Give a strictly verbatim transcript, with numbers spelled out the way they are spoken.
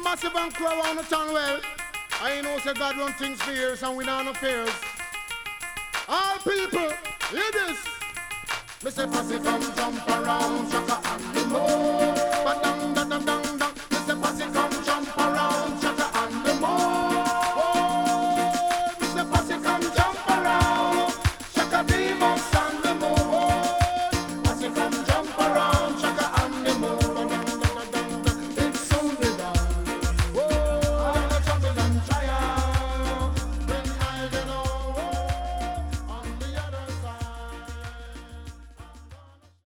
Massive and crew around the town well. I know say God run things for years and we don't know fears. All people, hear this. Me say Massive come jump around, shaka and the moon. Ba-dum, da-dum,